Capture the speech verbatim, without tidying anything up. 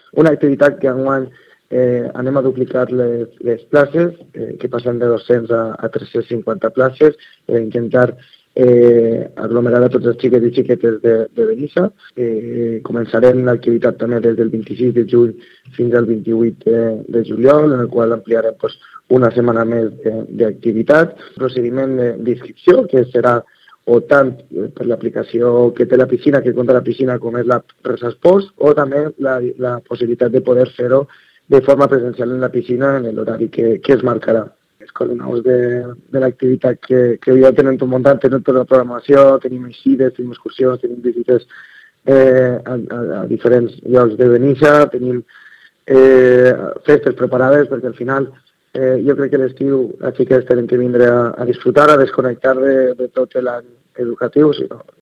Una activitat que enguany eh, anem a duplicar les, les places, eh, que passen de dos-cents a, a tres-cents cinquanta places, per intentar eh, aglomerar a tots els xiquets i xiquetes de, de Benissa. Eh, començarem l'activitat també des del vint-i-sis de juny fins al vint-i-vuit de, de juliol, en el qual ampliarem pues, una setmana més d'activitat. Procediment d'inscripció, que serà o tant per l'aplicació que té la piscina, que compta la piscina, com és la Resa Esports, o també la, la possibilitat de poder fer-ho de forma presencial en la piscina en l'horari que, que es marcarà. Els coordinadors de, de l'activitat que, que ja tenen tot muntat, tenen tota la programació, tenim eixides, tenim excursions, tenim visites eh, a, a, a diferents llocs de Benissa, tenim eh, festes preparades, perquè al final Eh, jo crec que l'estiu les xiques tenen que vindre a, a disfrutar, a desconnectar de, de tot l'any educatiu, sinó